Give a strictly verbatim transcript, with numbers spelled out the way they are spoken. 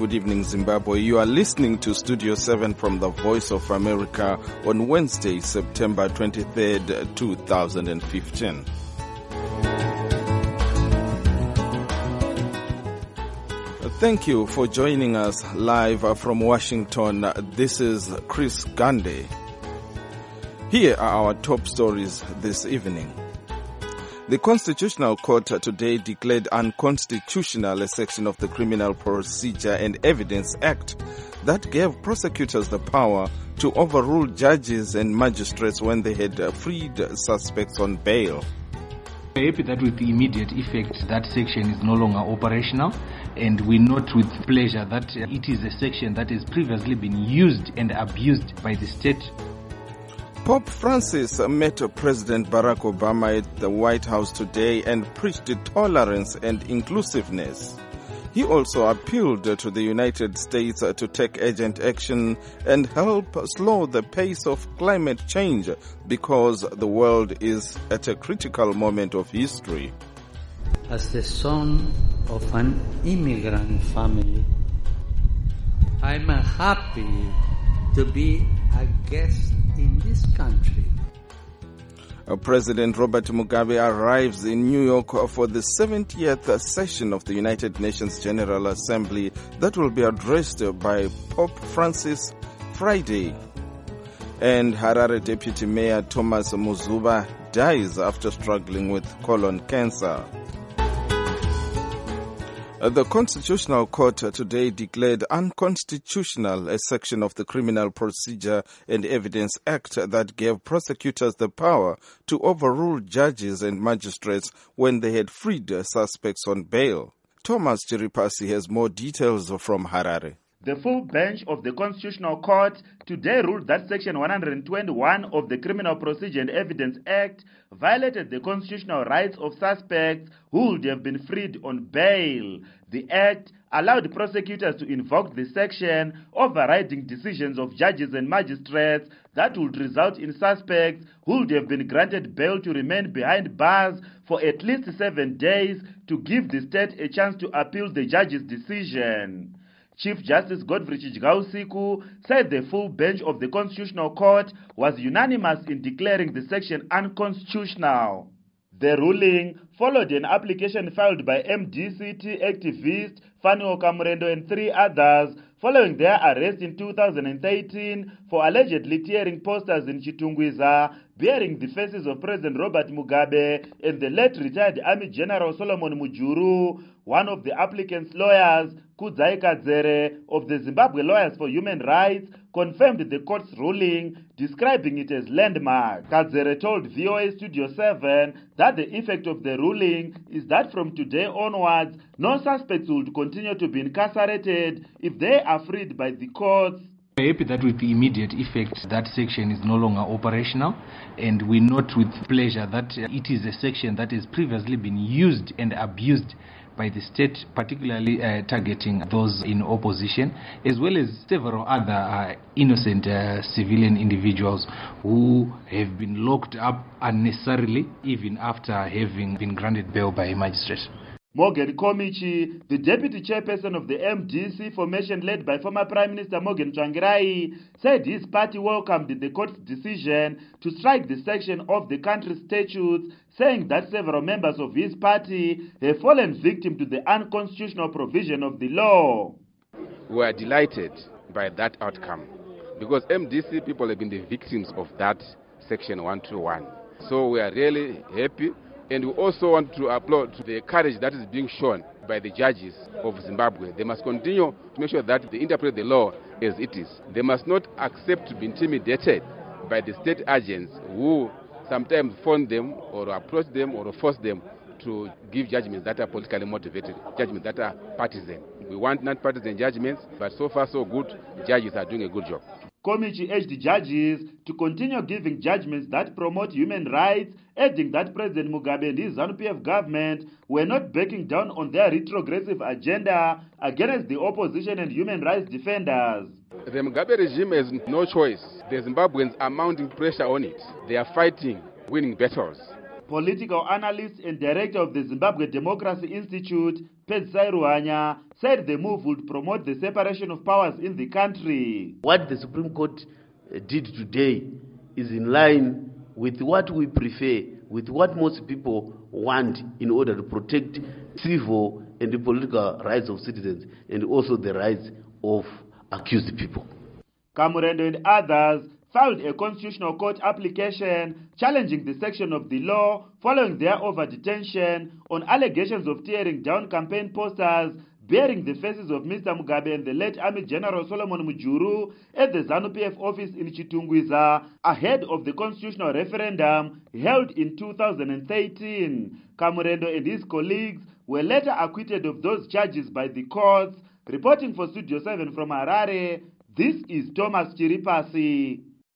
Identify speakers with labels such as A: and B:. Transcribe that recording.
A: good evening, Zimbabwe. You are listening to Studio seven from the Voice of America on Wednesday, September twenty-third, two thousand fifteen. Thank you for joining us live from Washington. This is Chris Gande. Here are our top stories this evening. The Constitutional Court today declared unconstitutional a section of the Criminal Procedure and Evidence Act that gave prosecutors the power to overrule judges and magistrates when they had freed suspects on bail.
B: We're happy that with the immediate effect that section is no longer operational, and we note with pleasure that it is a section that has previously been used and abused by the state.
A: Pope Francis met President Barack Obama at the White House today and preached tolerance and inclusiveness. He also appealed to the United States to take urgent action and help slow the pace of climate change because the world is at a critical moment of history.
C: As the son of an immigrant family, I'm happy to be a guest in this country.
A: President Robert Mugabe arrives in New York for the seventieth session of the United Nations General Assembly that will be addressed by Pope Francis Friday. And Harare Deputy Mayor Thomas Muzuba dies after struggling with colon cancer. The Constitutional Court today declared unconstitutional a section of the Criminal Procedure and Evidence Act that gave prosecutors the power to overrule judges and magistrates when they had freed suspects on bail. Thomas Chiripasi has more details from Harare.
D: The full bench of the Constitutional Court today ruled that Section one hundred twenty-one of the Criminal Procedure and Evidence Act violated the constitutional rights of suspects who would have been freed on bail. The Act allowed prosecutors to invoke the section overriding decisions of judges and magistrates that would result in suspects who would have been granted bail to remain behind bars for at least seven days to give the state a chance to appeal the judge's decision. Chief Justice Godfrey Chijgausiku said the full bench of the Constitutional Court was unanimous in declaring the section unconstitutional. The ruling followed an application filed by M D C T activist Fanuo Kamurendo and three others following their arrest in two thousand thirteen for allegedly tearing posters in Chitungwiza bearing the faces of President Robert Mugabe and the late retired Army General Solomon Mujuru. One of the applicant's lawyers, Kudzai Kadzere, of the Zimbabwe Lawyers for Human Rights, confirmed the court's ruling, describing it as landmark. Kadzere told V O A Studio seven that the effect of the ruling is that from today onwards, no suspects will continue to be incarcerated if they are freed by the courts.
B: We're happy that with the immediate effect that section is no longer operational, and we note with pleasure that it is a section that has previously been used and abused by the state, particularly uh, targeting those in opposition, as well as several other uh, innocent uh, civilian individuals who have been locked up unnecessarily, even after having been granted bail by a magistrate.
D: Morgan Komichi, the deputy chairperson of the M D C formation led by former Prime Minister Morgan Tsvangirai, said his party welcomed the court's decision to strike the section of the country's statutes, saying that several members of his party have fallen victim to the unconstitutional provision of the law.
E: We are delighted by that outcome because M D C people have been the victims of that section one twenty-one. So we are really happy. And we also want to applaud the courage that is being shown by the judges of Zimbabwe. They must continue to make sure that they interpret the law as it is. They must not accept to be intimidated by the state agents who sometimes phone them or approach them or force them to give judgments that are politically motivated, judgments that are partisan. We want non-partisan judgments, but so far so good, judges are doing a good job.
D: Komichi urged the judges to continue giving judgments that promote human rights, adding that President Mugabe and his ZANU-P F government were not backing down on their retrogressive agenda against the opposition and human rights defenders.
E: The Mugabe regime has no choice. The Zimbabweans are mounting pressure on it. They are fighting winning battles.
D: Political analyst and director of the Zimbabwe Democracy Institute, Pedzai Ruhanya, said the move would promote the separation of powers in the country.
F: What the Supreme Court did today is in line with what we prefer, with what most people want in order to protect civil and the political rights of citizens and also the rights of accused people.
D: Kamurendo and others filed a constitutional court application challenging the section of the law following their over-detention on allegations of tearing down campaign posters bearing the faces of Mister Mugabe and the late Army General Solomon Mujuru at the ZANU-P F office in Chitungwiza ahead of the constitutional referendum held in two thousand thirteen. Kamurendo and his colleagues were later acquitted of those charges by the courts. Reporting for Studio seven from Harare, this is Thomas Chiripasi.